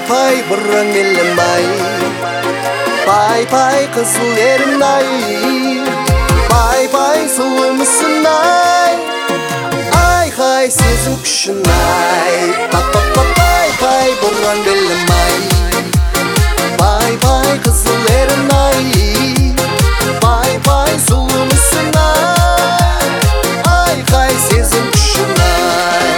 pay burran gelin bay. Pay pay kızıl erim ay. Pay pay sulu musun ay. Ay hay sezim küşün ay. Pay pay burran gelin bay. Pay pay kızıl erim ay. Pay pay sulu musun ay. Ay hay sezim küşün ay.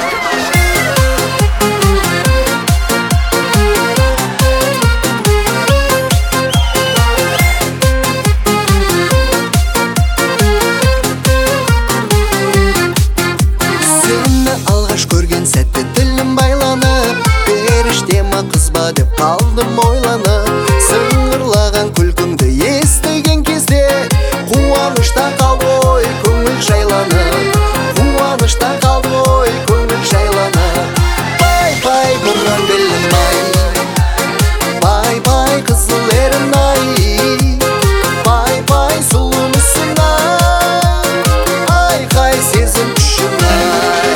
Көрген сәтте тілім байланып, періштема қызба деп қалдым ойланып. Сыңғырлаған күлкіңді естіген кезде қуаныштан қалды ой көңіл жайланып. Қуаныштан қалды ой көңіл жайланып. Пай пай бұрын белім ай. Пай пай қызыл ерім ай. Пай пай сұлу мүсін ай. Ай қай сезім күшін ай.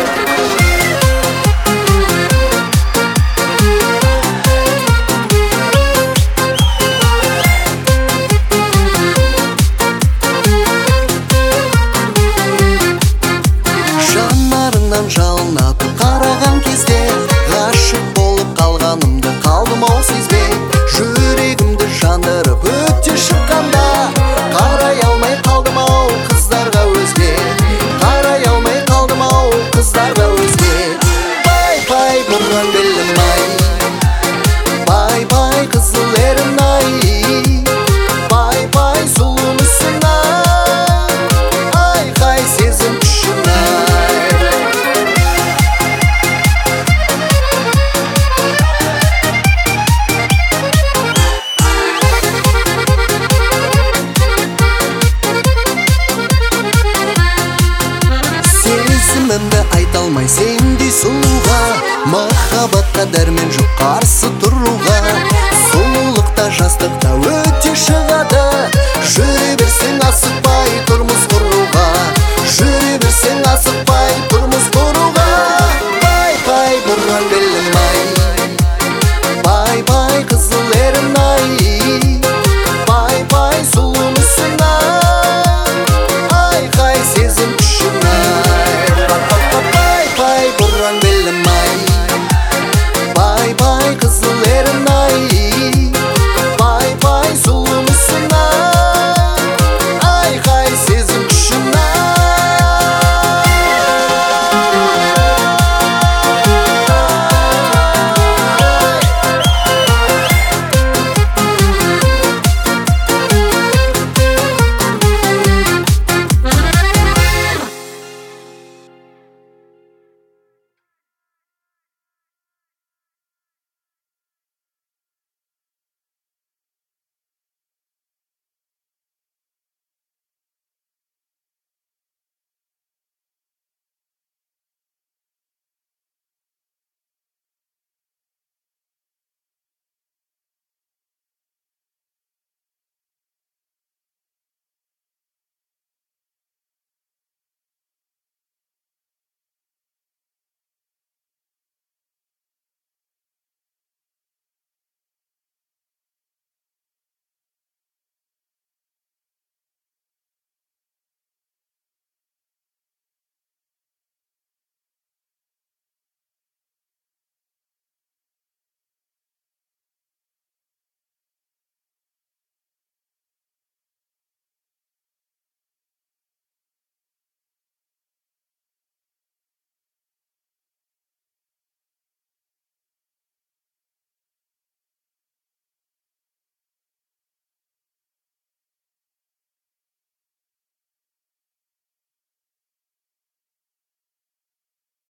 Жалын атып қараған кезде ғашық болып қалғанымды қалдым ау сезбей. Жүрегімді жандырып өте шыққанда қарай алмай қалдым ау қыздарға өзге. Қарай алмай қалдым ау қыздарға өзге. Пай пай бұрын белім ай. Пай пай қызыл ерім ай. Пай пай сұлу мүсін ай. Ай қай сезім күшін ай. Сезімімді айта алмай сендей сұлуға, махаббатқа дәрмен жоқ қарсы тұруға.